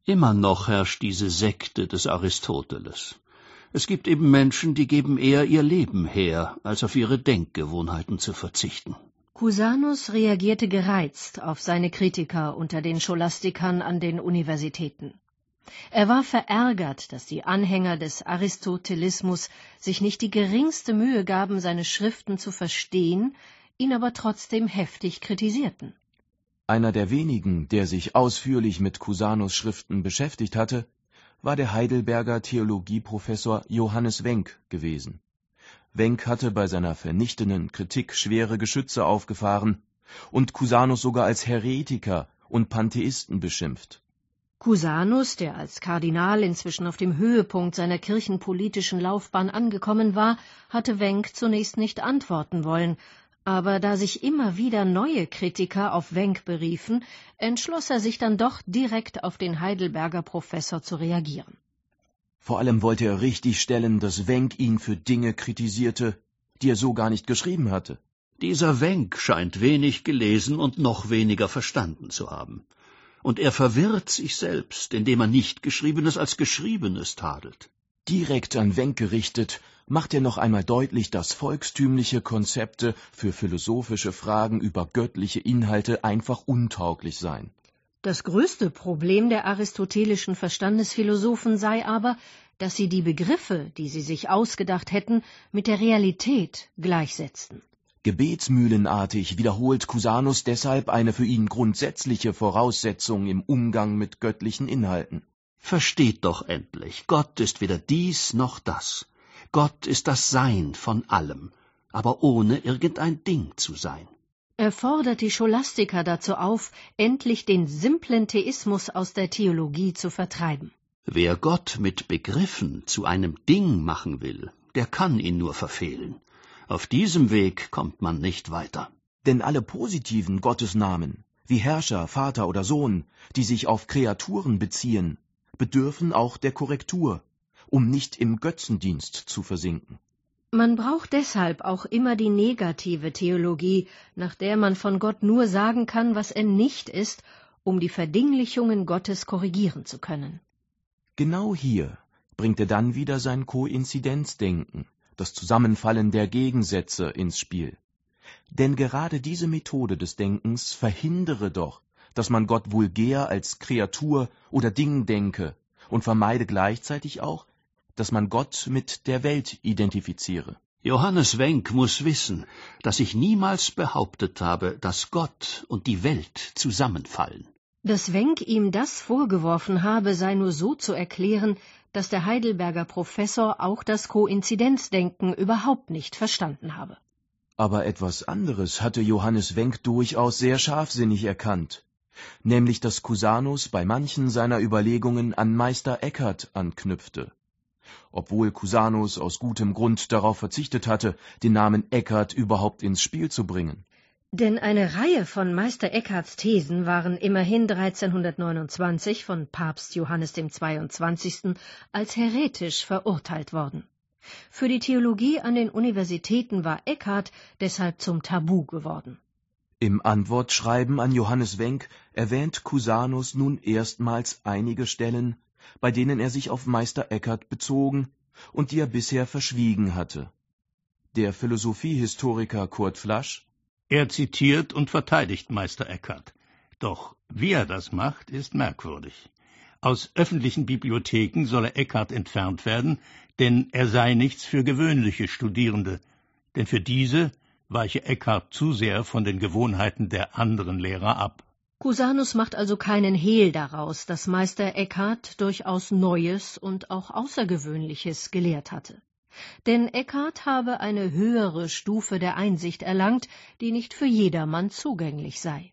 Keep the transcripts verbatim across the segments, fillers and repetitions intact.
Immer noch herrscht diese Sekte des Aristoteles. Es gibt eben Menschen, die geben eher ihr Leben her, als auf ihre Denkgewohnheiten zu verzichten. Cusanus reagierte gereizt auf seine Kritiker unter den Scholastikern an den Universitäten. Er war verärgert, dass die Anhänger des Aristotelismus sich nicht die geringste Mühe gaben, seine Schriften zu verstehen, ihn aber trotzdem heftig kritisierten. Einer der wenigen, der sich ausführlich mit Cusanus' Schriften beschäftigt hatte, war der Heidelberger Theologieprofessor Johannes Wenck gewesen. Wenck hatte bei seiner vernichtenden Kritik schwere Geschütze aufgefahren und Cusanus sogar als Heretiker und Pantheisten beschimpft. Cusanus, der als Kardinal inzwischen auf dem Höhepunkt seiner kirchenpolitischen Laufbahn angekommen war, hatte Wenck zunächst nicht antworten wollen, aber da sich immer wieder neue Kritiker auf Wenck beriefen, entschloss er sich dann doch direkt auf den Heidelberger Professor zu reagieren. Vor allem wollte er richtigstellen, dass Wenck ihn für Dinge kritisierte, die er so gar nicht geschrieben hatte. Dieser Wenck scheint wenig gelesen und noch weniger verstanden zu haben. Und er verwirrt sich selbst, indem er nicht Geschriebenes als Geschriebenes tadelt. Direkt an Wenck gerichtet, macht er noch einmal deutlich, dass volkstümliche Konzepte für philosophische Fragen über göttliche Inhalte einfach untauglich seien. Das größte Problem der aristotelischen Verstandesphilosophen sei aber, dass sie die Begriffe, die sie sich ausgedacht hätten, mit der Realität gleichsetzten. Gebetsmühlenartig wiederholt Cusanus deshalb eine für ihn grundsätzliche Voraussetzung im Umgang mit göttlichen Inhalten. Versteht doch endlich, Gott ist weder dies noch das. Gott ist das Sein von allem, aber ohne irgendein Ding zu sein. Er fordert die Scholastiker dazu auf, endlich den simplen Theismus aus der Theologie zu vertreiben. Wer Gott mit Begriffen zu einem Ding machen will, der kann ihn nur verfehlen. Auf diesem Weg kommt man nicht weiter. Denn alle positiven Gottesnamen, wie Herrscher, Vater oder Sohn, die sich auf Kreaturen beziehen, bedürfen auch der Korrektur, um nicht im Götzendienst zu versinken. Man braucht deshalb auch immer die negative Theologie, nach der man von Gott nur sagen kann, was er nicht ist, um die Verdinglichungen Gottes korrigieren zu können. Genau hier bringt er dann wieder sein Koinzidenzdenken, das Zusammenfallen der Gegensätze, ins Spiel. Denn gerade diese Methode des Denkens verhindere doch, dass man Gott vulgär als Kreatur oder Ding denke und vermeide gleichzeitig auch, dass man Gott mit der Welt identifiziere. Johannes Wenck muss wissen, dass ich niemals behauptet habe, dass Gott und die Welt zusammenfallen. Dass Wenck ihm das vorgeworfen habe, sei nur so zu erklären, dass der Heidelberger Professor auch das Koinzidenzdenken überhaupt nicht verstanden habe. Aber etwas anderes hatte Johannes Wenck durchaus sehr scharfsinnig erkannt, nämlich dass Cusanus bei manchen seiner Überlegungen an Meister Eckhart anknüpfte. Obwohl Cusanus aus gutem Grund darauf verzichtet hatte, den Namen Eckhart überhaupt ins Spiel zu bringen. Denn eine Reihe von Meister Eckharts Thesen waren immerhin dreizehnhundertneunundzwanzig von Papst Johannes dem Zweiundzwanzigsten als heretisch verurteilt worden. Für die Theologie an den Universitäten war Eckhart deshalb zum Tabu geworden. Im Antwortschreiben an Johannes Wenck erwähnt Cusanus nun erstmals einige Stellen, bei denen er sich auf Meister Eckhart bezogen und die er bisher verschwiegen hatte. Der Philosophiehistoriker Kurt Flasch: Er zitiert und verteidigt Meister Eckhart. Doch wie er das macht, ist merkwürdig. Aus öffentlichen Bibliotheken solle Eckhart entfernt werden, denn er sei nichts für gewöhnliche Studierende. Denn für diese weiche Eckhart zu sehr von den Gewohnheiten der anderen Lehrer ab. Cusanus macht also keinen Hehl daraus, dass Meister Eckhart durchaus Neues und auch Außergewöhnliches gelehrt hatte. Denn Eckhart habe eine höhere Stufe der Einsicht erlangt, die nicht für jedermann zugänglich sei.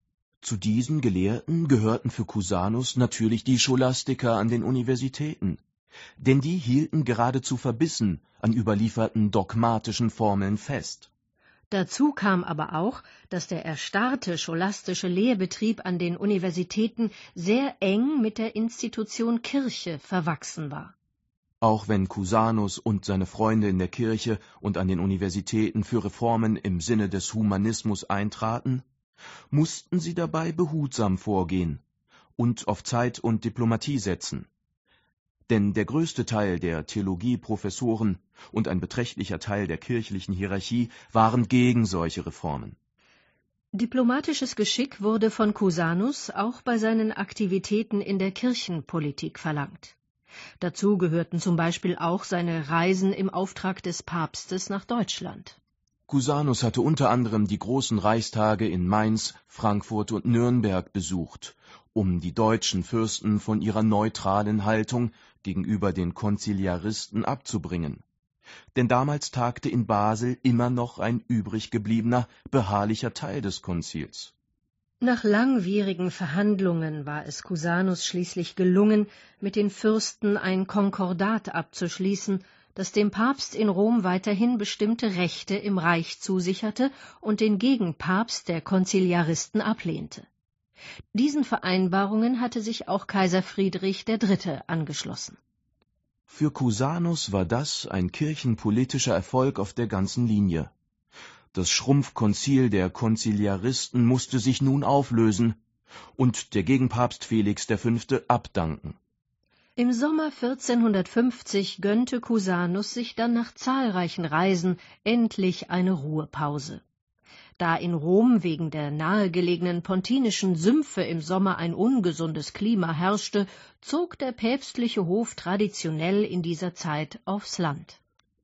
Zu diesen Gelehrten gehörten für Cusanus natürlich die Scholastiker an den Universitäten, denn die hielten geradezu verbissen an überlieferten dogmatischen Formeln fest. Dazu kam aber auch, dass der erstarrte scholastische Lehrbetrieb an den Universitäten sehr eng mit der Institution Kirche verwachsen war. Auch wenn Cusanus und seine Freunde in der Kirche und an den Universitäten für Reformen im Sinne des Humanismus eintraten, mussten sie dabei behutsam vorgehen und auf Zeit und Diplomatie setzen. Denn der größte Teil der Theologieprofessoren und ein beträchtlicher Teil der kirchlichen Hierarchie waren gegen solche Reformen. Diplomatisches Geschick wurde von Cusanus auch bei seinen Aktivitäten in der Kirchenpolitik verlangt. Dazu gehörten zum Beispiel auch seine Reisen im Auftrag des Papstes nach Deutschland. Cusanus hatte unter anderem die großen Reichstage in Mainz, Frankfurt und Nürnberg besucht, um die deutschen Fürsten von ihrer neutralen Haltung gegenüber den Konziliaristen abzubringen. Denn damals tagte in Basel immer noch ein übrig gebliebener, beharrlicher Teil des Konzils. Nach langwierigen Verhandlungen war es Cusanus schließlich gelungen, mit den Fürsten ein Konkordat abzuschließen, das dem Papst in Rom weiterhin bestimmte Rechte im Reich zusicherte und den Gegenpapst der Konziliaristen ablehnte. Diesen Vereinbarungen hatte sich auch Kaiser Friedrich der Dritte angeschlossen. Für Cusanus war das ein kirchenpolitischer Erfolg auf der ganzen Linie. Das Schrumpfkonzil der Konziliaristen musste sich nun auflösen und der Gegenpapst Felix der Fünfte abdanken. Im Sommer vierzehnhundertfünfzig gönnte Cusanus sich dann nach zahlreichen Reisen endlich eine Ruhepause. Da in Rom wegen der nahegelegenen pontinischen Sümpfe im Sommer ein ungesundes Klima herrschte, zog der päpstliche Hof traditionell in dieser Zeit aufs Land.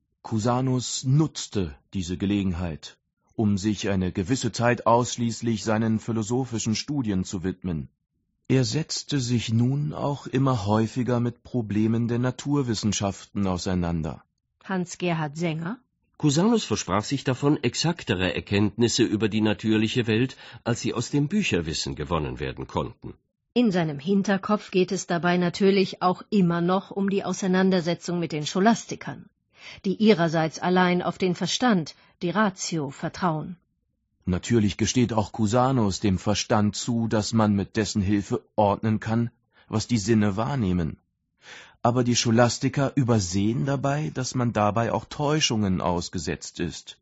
Cusanus nutzte diese Gelegenheit, um sich eine gewisse Zeit ausschließlich seinen philosophischen Studien zu widmen. Er setzte sich nun auch immer häufiger mit Problemen der Naturwissenschaften auseinander. Hans-Gerhard Sänger: Cusanus versprach sich davon exaktere Erkenntnisse über die natürliche Welt, als sie aus dem Bücherwissen gewonnen werden konnten. In seinem Hinterkopf geht es dabei natürlich auch immer noch um die Auseinandersetzung mit den Scholastikern, die ihrerseits allein auf den Verstand, die Ratio, vertrauen. Natürlich gesteht auch Cusanus dem Verstand zu, dass man mit dessen Hilfe ordnen kann, was die Sinne wahrnehmen. Aber die Scholastiker übersehen dabei, dass man dabei auch Täuschungen ausgesetzt ist,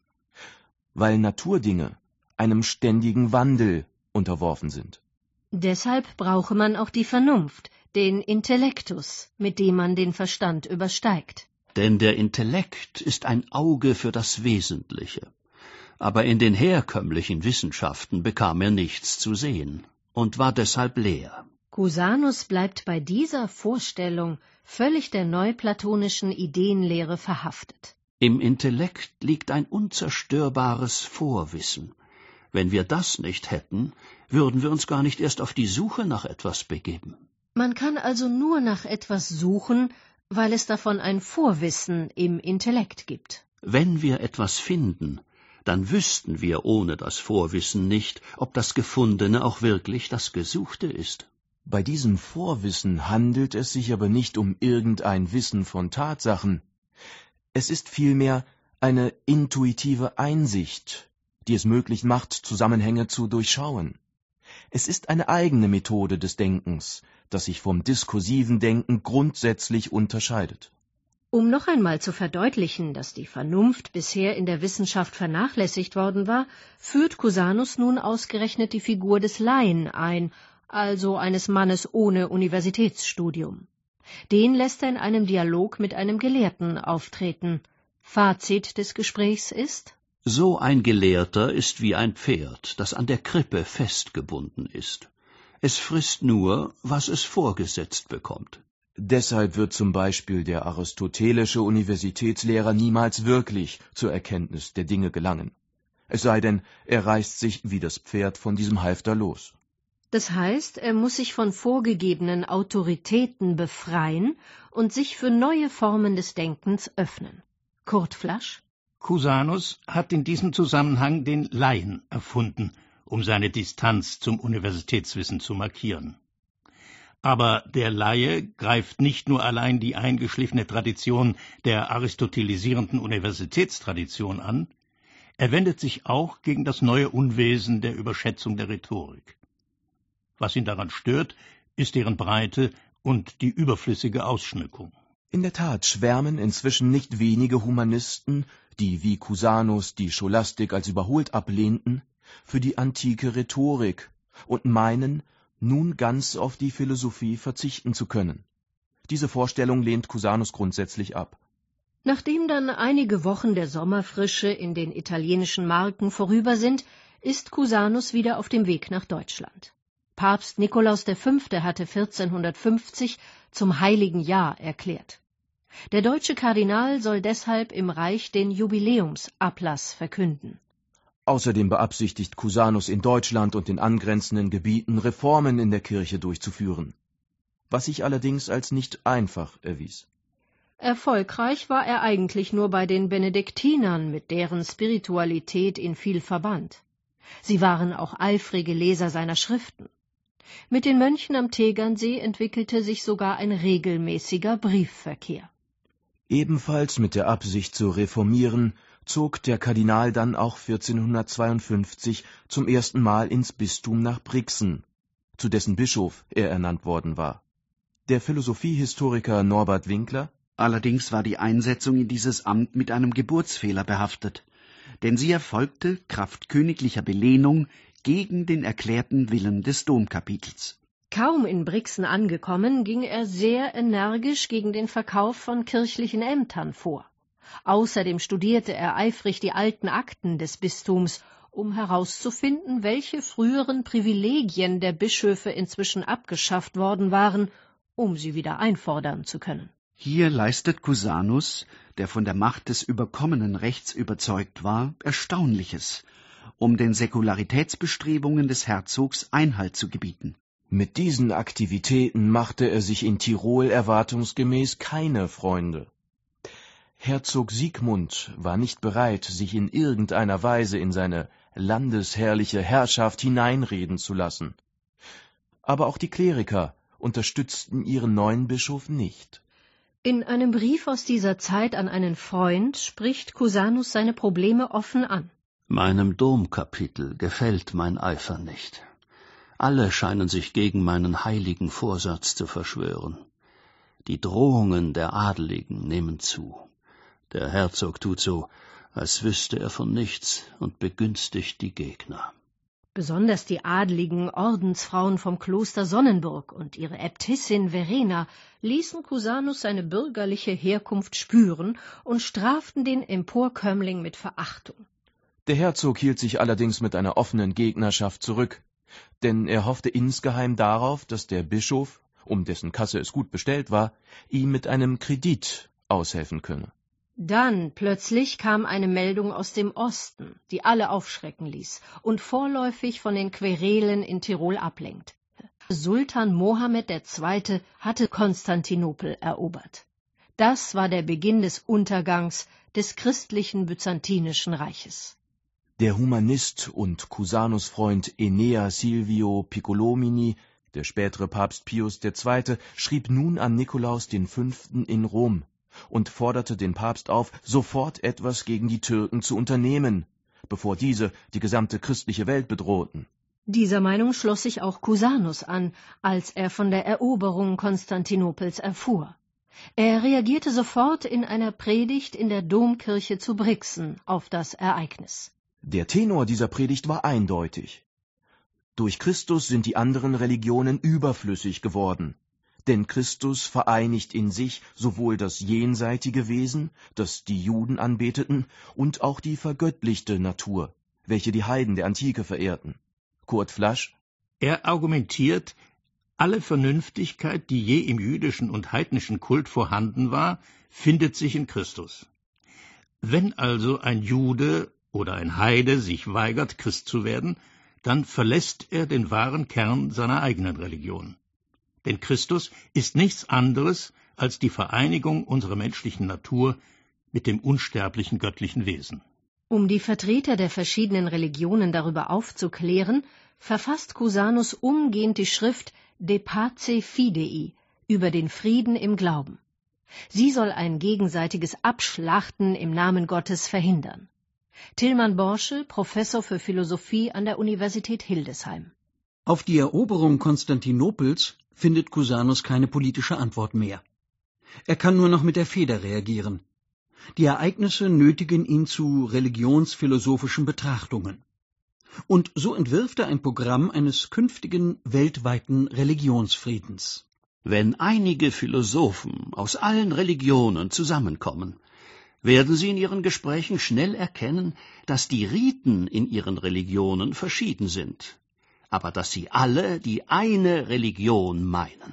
weil Naturdinge einem ständigen Wandel unterworfen sind. Deshalb brauche man auch die Vernunft, den Intellektus, mit dem man den Verstand übersteigt. Denn der Intellekt ist ein Auge für das Wesentliche. Aber in den herkömmlichen Wissenschaften bekam er nichts zu sehen und war deshalb leer. Cusanus bleibt bei dieser Vorstellung völlig der neuplatonischen Ideenlehre verhaftet. Im Intellekt liegt ein unzerstörbares Vorwissen. Wenn wir das nicht hätten, würden wir uns gar nicht erst auf die Suche nach etwas begeben. Man kann also nur nach etwas suchen, weil es davon ein Vorwissen im Intellekt gibt. Wenn wir etwas finden, dann wüssten wir ohne das Vorwissen nicht, ob das Gefundene auch wirklich das Gesuchte ist. Bei diesem Vorwissen handelt es sich aber nicht um irgendein Wissen von Tatsachen. Es ist vielmehr eine intuitive Einsicht, die es möglich macht, Zusammenhänge zu durchschauen. Es ist eine eigene Methode des Denkens, das sich vom diskursiven Denken grundsätzlich unterscheidet. Um noch einmal zu verdeutlichen, dass die Vernunft bisher in der Wissenschaft vernachlässigt worden war, führt Cusanus nun ausgerechnet die Figur des Laien ein, also eines Mannes ohne Universitätsstudium. Den lässt er in einem Dialog mit einem Gelehrten auftreten. Fazit des Gesprächs ist: So ein Gelehrter ist wie ein Pferd, das an der Krippe festgebunden ist. Es frisst nur, was es vorgesetzt bekommt. Deshalb wird zum Beispiel der aristotelische Universitätslehrer niemals wirklich zur Erkenntnis der Dinge gelangen. Es sei denn, er reißt sich wie das Pferd von diesem Halfter los. Das heißt, er muss sich von vorgegebenen Autoritäten befreien und sich für neue Formen des Denkens öffnen. Kurt Flasch: Cusanus hat in diesem Zusammenhang den Laien erfunden, um seine Distanz zum Universitätswissen zu markieren. Aber der Laie greift nicht nur allein die eingeschliffene Tradition der aristotelisierenden Universitätstradition an, er wendet sich auch gegen das neue Unwesen der Überschätzung der Rhetorik. Was ihn daran stört, ist deren Breite und die überflüssige Ausschmückung. In der Tat schwärmen inzwischen nicht wenige Humanisten, die wie Cusanus die Scholastik als überholt ablehnten, für die antike Rhetorik und meinen, nun ganz auf die Philosophie verzichten zu können. Diese Vorstellung lehnt Cusanus grundsätzlich ab. Nachdem dann einige Wochen der Sommerfrische in den italienischen Marken vorüber sind, ist Cusanus wieder auf dem Weg nach Deutschland. Papst Nikolaus der Fünfte hatte vierzehnhundertfünfzig zum Heiligen Jahr erklärt. Der deutsche Kardinal soll deshalb im Reich den Jubiläumsablass verkünden. Außerdem beabsichtigt Cusanus in Deutschland und den angrenzenden Gebieten Reformen in der Kirche durchzuführen, was sich allerdings als nicht einfach erwies. Erfolgreich war er eigentlich nur bei den Benediktinern, mit deren Spiritualität ihn viel verband. Sie waren auch eifrige Leser seiner Schriften. Mit den Mönchen am Tegernsee entwickelte sich sogar ein regelmäßiger Briefverkehr. Ebenfalls mit der Absicht zu reformieren, zog der Kardinal dann auch vierzehnhundertzweiundfünfzig zum ersten Mal ins Bistum nach Brixen, zu dessen Bischof er ernannt worden war. Der Philosophiehistoriker Norbert Winkler: Allerdings war die Einsetzung in dieses Amt mit einem Geburtsfehler behaftet, denn sie erfolgte kraft königlicher Belehnung gegen den erklärten Willen des Domkapitels. Kaum in Brixen angekommen, ging er sehr energisch gegen den Verkauf von kirchlichen Ämtern vor. Außerdem studierte er eifrig die alten Akten des Bistums, um herauszufinden, welche früheren Privilegien der Bischöfe inzwischen abgeschafft worden waren, um sie wieder einfordern zu können. Hier leistet Cusanus, der von der Macht des überkommenen Rechts überzeugt war, Erstaunliches, um den Säkularitätsbestrebungen des Herzogs Einhalt zu gebieten. Mit diesen Aktivitäten machte er sich in Tirol erwartungsgemäß keine Freunde. Herzog Siegmund war nicht bereit, sich in irgendeiner Weise in seine landesherrliche Herrschaft hineinreden zu lassen. Aber auch die Kleriker unterstützten ihren neuen Bischof nicht. In einem Brief aus dieser Zeit an einen Freund spricht Cusanus seine Probleme offen an. Meinem Domkapitel gefällt mein Eifer nicht. Alle scheinen sich gegen meinen heiligen Vorsatz zu verschwören. Die Drohungen der Adeligen nehmen zu. Der Herzog tut so, als wüsste er von nichts und begünstigt die Gegner. Besonders die adeligen Ordensfrauen vom Kloster Sonnenburg und ihre Äbtissin Verena ließen Cusanus seine bürgerliche Herkunft spüren und straften den Emporkömmling mit Verachtung. Der Herzog hielt sich allerdings mit einer offenen Gegnerschaft zurück, denn er hoffte insgeheim darauf, dass der Bischof, um dessen Kasse es gut bestellt war, ihm mit einem Kredit aushelfen könne. Dann plötzlich kam eine Meldung aus dem Osten, die alle aufschrecken ließ und vorläufig von den Querelen in Tirol ablenkt. Sultan Mohammed der Zweite hatte Konstantinopel erobert. Das war der Beginn des Untergangs des christlichen Byzantinischen Reiches. Der Humanist und Cusanus-Freund Enea Silvio Piccolomini, der spätere Papst Pius der Zweite, schrieb nun an Nikolaus den Fünften in Rom und forderte den Papst auf, sofort etwas gegen die Türken zu unternehmen, bevor diese die gesamte christliche Welt bedrohten. Dieser Meinung schloss sich auch Cusanus an, als er von der Eroberung Konstantinopels erfuhr. Er reagierte sofort in einer Predigt in der Domkirche zu Brixen auf das Ereignis. Der Tenor dieser Predigt war eindeutig. Durch Christus sind die anderen Religionen überflüssig geworden. Denn Christus vereinigt in sich sowohl das jenseitige Wesen, das die Juden anbeteten, und auch die vergöttlichte Natur, welche die Heiden der Antike verehrten. Kurt Flasch: Er argumentiert, alle Vernünftigkeit, die je im jüdischen und heidnischen Kult vorhanden war, findet sich in Christus. Wenn also ein Jude oder ein Heide sich weigert, Christ zu werden, dann verlässt er den wahren Kern seiner eigenen Religion. Denn Christus ist nichts anderes als die Vereinigung unserer menschlichen Natur mit dem unsterblichen göttlichen Wesen. Um die Vertreter der verschiedenen Religionen darüber aufzuklären, verfasst Cusanus umgehend die Schrift De Pace Fidei über den Frieden im Glauben. Sie soll ein gegenseitiges Abschlachten im Namen Gottes verhindern. Tilman Borsche, Professor für Philosophie an der Universität Hildesheim. Auf die Eroberung Konstantinopels findet Cusanus keine politische Antwort mehr. Er kann nur noch mit der Feder reagieren. Die Ereignisse nötigen ihn zu religionsphilosophischen Betrachtungen. Und so entwirft er ein Programm eines künftigen weltweiten Religionsfriedens. Wenn einige Philosophen aus allen Religionen zusammenkommen, werden sie in ihren Gesprächen schnell erkennen, dass die Riten in ihren Religionen verschieden sind, aber dass sie alle die eine Religion meinen.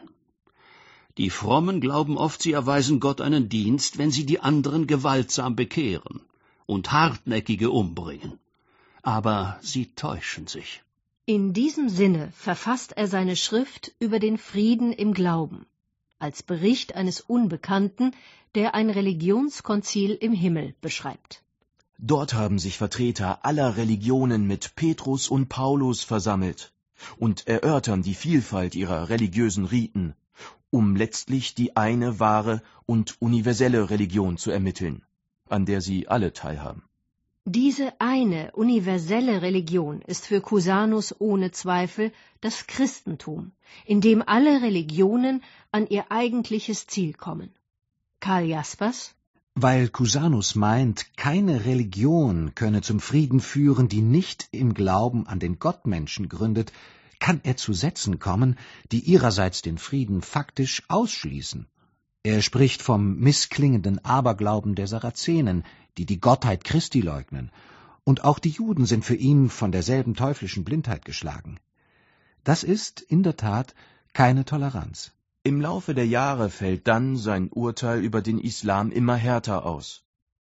Die Frommen glauben oft, sie erweisen Gott einen Dienst, wenn sie die anderen gewaltsam bekehren und Hartnäckige umbringen. Aber sie täuschen sich. In diesem Sinne verfasst er seine Schrift über den Frieden im Glauben, als Bericht eines Unbekannten, der ein Religionskonzil im Himmel beschreibt. Dort haben sich Vertreter aller Religionen mit Petrus und Paulus versammelt und erörtern die Vielfalt ihrer religiösen Riten, um letztlich die eine wahre und universelle Religion zu ermitteln, an der sie alle teilhaben. Diese eine universelle Religion ist für Cusanus ohne Zweifel das Christentum, in dem alle Religionen an ihr eigentliches Ziel kommen. Karl Jaspers? Weil Cusanus meint, keine Religion könne zum Frieden führen, die nicht im Glauben an den Gottmenschen gründet, kann er zu Sätzen kommen, die ihrerseits den Frieden faktisch ausschließen. Er spricht vom missklingenden Aberglauben der Sarazenen, die die Gottheit Christi leugnen, und auch die Juden sind für ihn von derselben teuflischen Blindheit geschlagen. Das ist in der Tat keine Toleranz. Im Laufe der Jahre fällt dann sein Urteil über den Islam immer härter aus.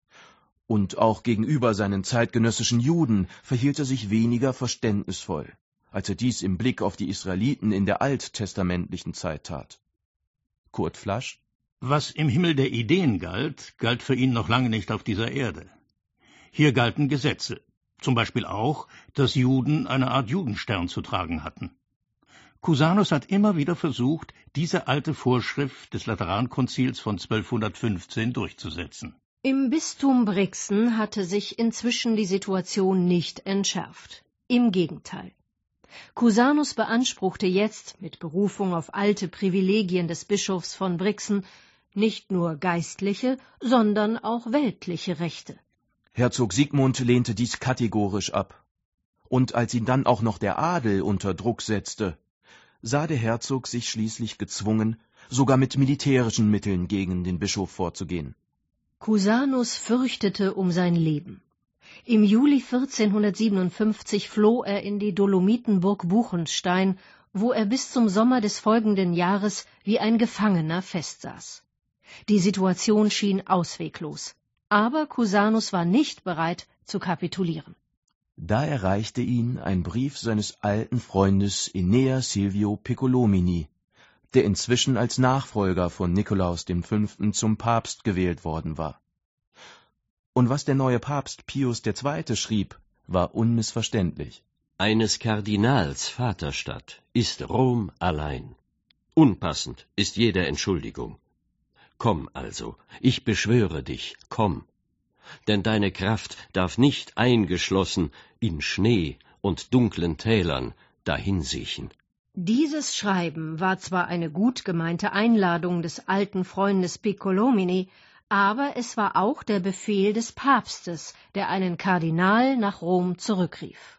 Und auch gegenüber seinen zeitgenössischen Juden verhielt er sich weniger verständnisvoll, als er dies im Blick auf die Israeliten in der alttestamentlichen Zeit tat. Kurt Flasch: Was im Himmel der Ideen galt, galt für ihn noch lange nicht auf dieser Erde. Hier galten Gesetze, zum Beispiel auch, dass Juden eine Art Judenstern zu tragen hatten. Cusanus hat immer wieder versucht, diese alte Vorschrift des Laterankonzils von zwölfhundertfünfzehn durchzusetzen. Im Bistum Brixen hatte sich inzwischen die Situation nicht entschärft. Im Gegenteil. Cusanus beanspruchte jetzt, mit Berufung auf alte Privilegien des Bischofs von Brixen, nicht nur geistliche, sondern auch weltliche Rechte. Herzog Sigmund lehnte dies kategorisch ab. Und als ihn dann auch noch der Adel unter Druck setzte, sah der Herzog sich schließlich gezwungen, sogar mit militärischen Mitteln gegen den Bischof vorzugehen. Cusanus fürchtete um sein Leben. Im Juli vierzehnhundertsiebenundfünfzig floh er in die Dolomitenburg Buchenstein, wo er bis zum Sommer des folgenden Jahres wie ein Gefangener festsaß. Die Situation schien ausweglos, aber Cusanus war nicht bereit zu kapitulieren. Da erreichte ihn ein Brief seines alten Freundes Enea Silvio Piccolomini, der inzwischen als Nachfolger von Nikolaus dem Fünften zum Papst gewählt worden war. Und was der neue Papst Pius der Zweite schrieb, war unmissverständlich. Eines Kardinals Vaterstadt ist Rom allein. Unpassend ist jede Entschuldigung. Komm also, ich beschwöre dich, komm. Denn deine Kraft darf nicht eingeschlossen in Schnee und dunklen Tälern dahinsiechen. Dieses Schreiben war zwar eine gut gemeinte Einladung des alten Freundes Piccolomini, aber es war auch der Befehl des Papstes, der einen Kardinal nach Rom zurückrief.